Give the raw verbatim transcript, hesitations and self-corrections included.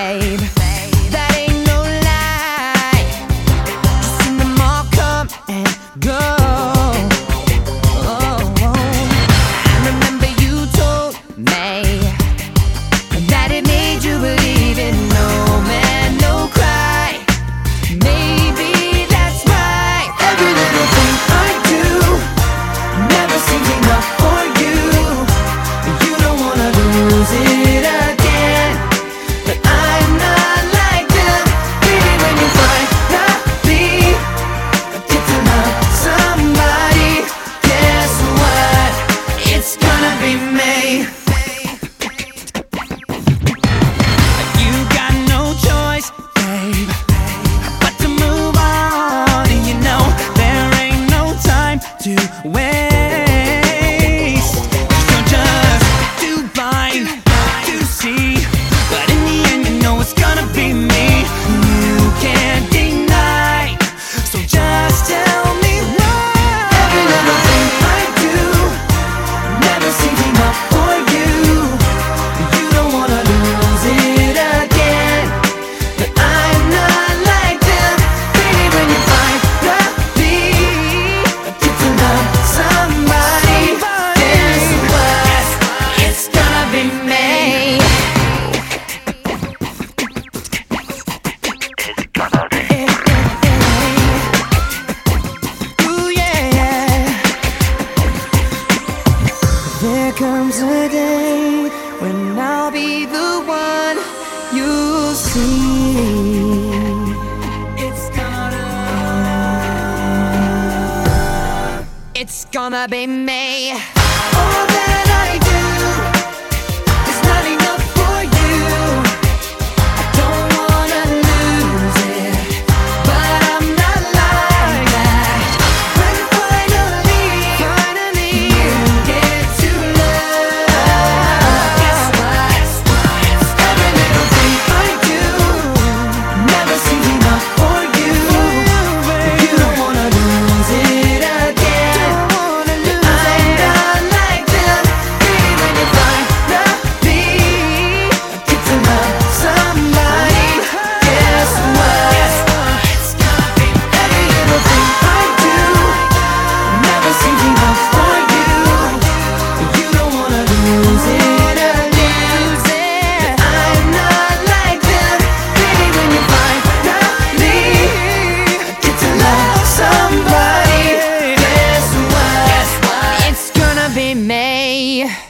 babe. That ain't no lie. Just seen them all come and go. Oh, I remember you told me that it made you believe in no man, no cry. Maybe that's right. Every little thing I do never seems enough for you. You don't wanna lose it again, but I'm not like them. Baby, when you finally get to love somebody, guess what? It's gonna be me. You got no choice, babe, but to move on. And you know there ain't no time to waste. You're just too blind to see, but in the end you know it's gonna be me. You can't deny, so just tell me why. Every little thing I do never seems enough for you. You don't wanna lose it again, but I'm not like them. Baby, when you finally get to love somebody, guess what? It's gonna be me. Ooh, yeah. There comes a day when I'll be the one you'll see. It's gonna, it's gonna be me. All that I do is not enough for you. I don't wanna lose it, but I'm not like that. When finally, finally you get to love, guess what? Every little thing I do never seems enough for you. You don't wanna lose it again, but I'm not like them. Baby, when you finally get to love somebody, guess what? It's gonna be every little thing I do never seems enough for you. You don't wanna lose it again, but I'm not like them. Baby, when you finally get to love somebody, guess what? It's gonna be me.